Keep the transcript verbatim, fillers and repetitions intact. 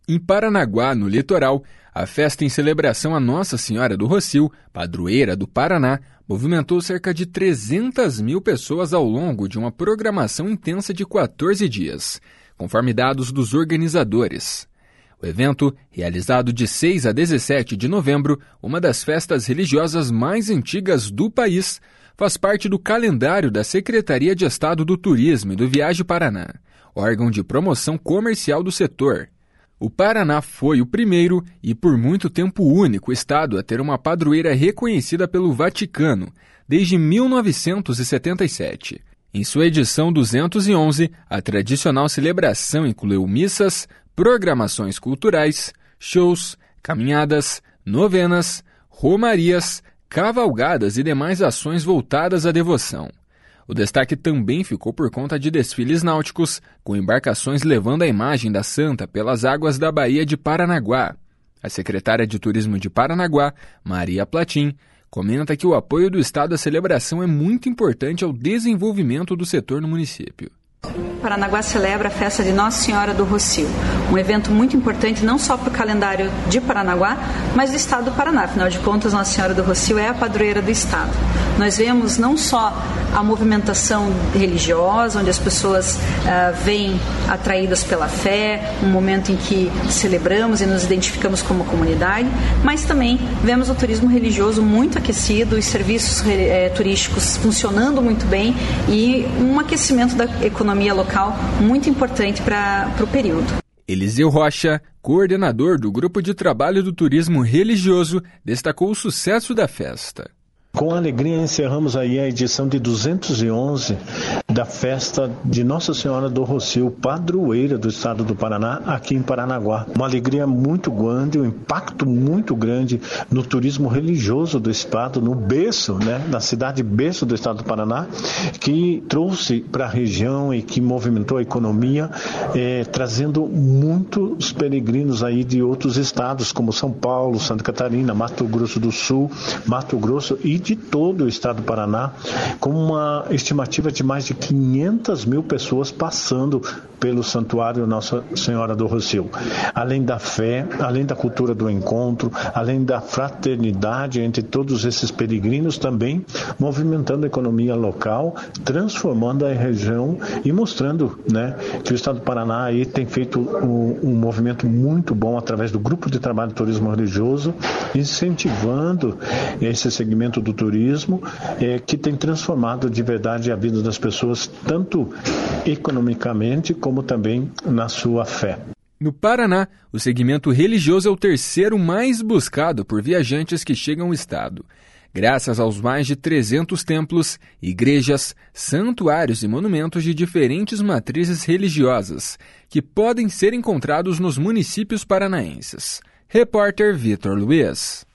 Em Paranaguá, no litoral, a festa em celebração a Nossa Senhora do Rossio, padroeira do Paraná, movimentou cerca de trezentas mil pessoas ao longo de uma programação intensa de quatorze dias, conforme dados dos organizadores. O evento, realizado de seis a dezessete de novembro, uma das festas religiosas mais antigas do país, faz parte do calendário da Secretaria de Estado do Turismo e do Viagem Paraná, órgão de promoção comercial do setor. O Paraná foi o primeiro e por muito tempo único estado a ter uma padroeira reconhecida pelo Vaticano, desde mil novecentos e setenta e sete. Em sua edição duzentos e onze, a tradicional celebração incluiu missas, programações culturais, shows, caminhadas, novenas, romarias, cavalgadas e demais ações voltadas à devoção. O destaque também ficou por conta de desfiles náuticos, com embarcações levando a imagem da santa pelas águas da Baía de Paranaguá. A secretária de Turismo de Paranaguá, Maria Platin, comenta que o apoio do Estado à celebração é muito importante ao desenvolvimento do setor no município. Paranaguá celebra a festa de Nossa Senhora do Rossio, um evento muito importante não só para o calendário de Paranaguá, mas do estado do Paraná. Afinal de contas, Nossa Senhora do Rossio é a padroeira do estado. Nós vemos não só a movimentação religiosa, onde as pessoas uh, vêm atraídas pela fé, um momento em que celebramos e nos identificamos como comunidade, mas também vemos o turismo religioso muito aquecido, os serviços eh, turísticos funcionando muito bem e um aquecimento da economia local muito importante para o período. Eliseu Rocha, coordenador do Grupo de Trabalho do Turismo Religioso, destacou o sucesso da festa. Com alegria encerramos aí a edição de duzentos e onze da festa de Nossa Senhora do Rossio, padroeira do estado do Paraná, aqui em Paranaguá. Uma alegria muito grande, um impacto muito grande no turismo religioso do estado, no berço, né, na cidade berço do estado do Paraná, que trouxe para a região e que movimentou a economia, eh, trazendo muitos peregrinos aí de outros estados, como São Paulo, Santa Catarina, Mato Grosso do Sul, Mato Grosso e de todo o estado do Paraná, com uma estimativa de mais de quinhentas mil pessoas passando pelo santuário Nossa Senhora do Rossio. Além da fé, além da cultura do encontro, além da fraternidade entre todos esses peregrinos, também movimentando a economia local, transformando a região e mostrando, né, que o estado do Paraná aí tem feito um, um movimento muito bom através do Grupo de Trabalho de Turismo Religioso, incentivando esse segmento do turismo, é, que tem transformado de verdade a vida das pessoas, tanto economicamente como também na sua fé. No Paraná, o segmento religioso é o terceiro mais buscado por viajantes que chegam ao estado. Graças aos mais de trezentos templos, igrejas, santuários e monumentos de diferentes matrizes religiosas, que podem ser encontrados nos municípios paranaenses. Repórter Vitor Luiz.